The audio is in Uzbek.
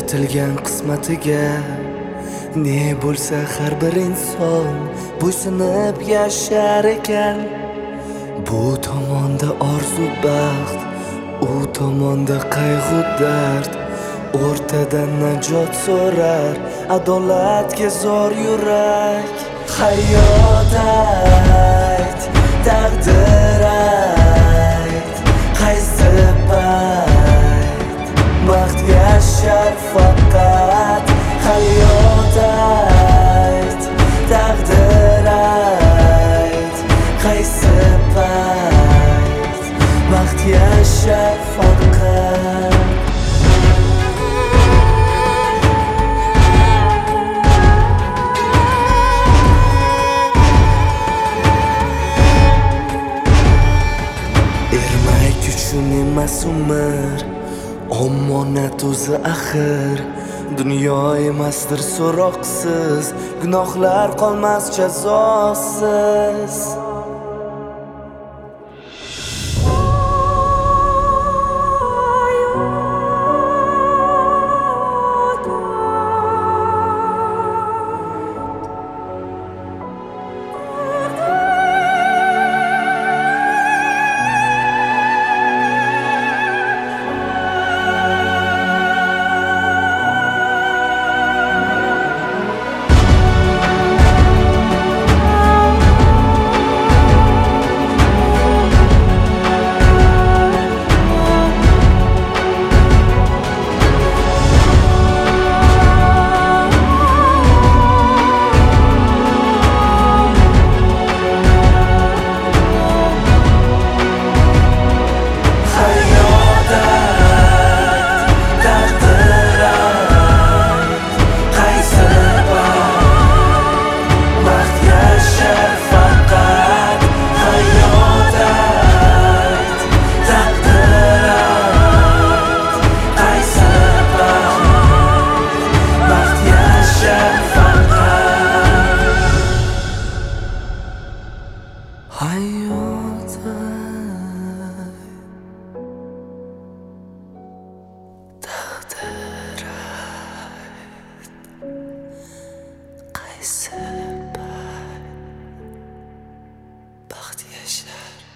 yaratilgan qismatiga ne bo'lsa har bir inson bo'ysunib yashar ekan. Bu tomonda orzu baxt, u tomonda qayg'u dard. O'rtadan najot so'rar adolatga zor yurak. Hayot ayt, taqdir ayt, qaysi payt baxt yashar faqat. Hayot ayt, taqdir ayt, qaysi payt baxt yashar faqat. Ermak uchun emas umr, omonat o'zi axir. Dunyo emasdir so'roqsiz, gunohlar qolmas jazosiz. Hayot taqdir qaysi payt baxt yashar.